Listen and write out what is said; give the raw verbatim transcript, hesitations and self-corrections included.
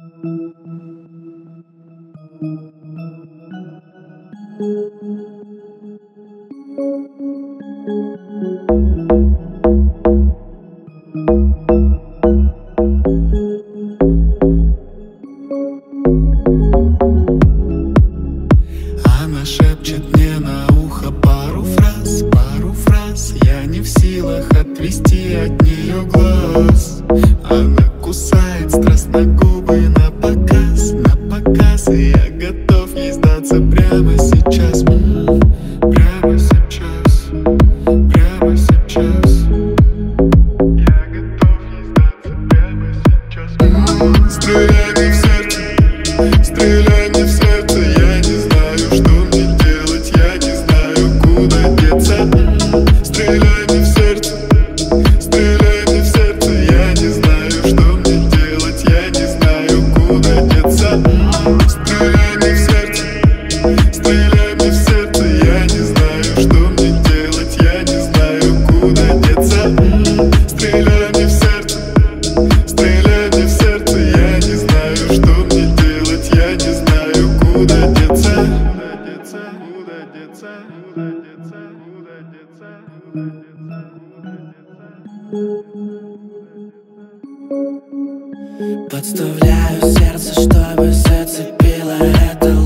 Она шепчет мне на ухо пару фраз, пару фраз. Я не в силах отвести от нее глаз. Она кусает страстно губы на показ, на показ. И я готов ей сдаться прямо сейчас, м-м, прямо сейчас, прямо сейчас. Я готов ей сдаться прямо сейчас, м-м. Стреляй мне в сердце, стреляй мне в сердце. Я не знаю, что мне делать, я не знаю, куда деться. Стреляй мне в сердце, стреляй мне в сердце. Я не знаю, что мне делать, я не знаю, куда деться. Стреляй мне в сердце, стреляй мне в сердце. Я не знаю, что мне делать, я не знаю, куда деться. Стреляй мне в сердце, стреляй мне в сердце. Я не знаю, что мне делать, я не знаю, куда деться. Куда деться, куда деться, куда деться, куда деться. Подставляю сердце, чтобы зацепило это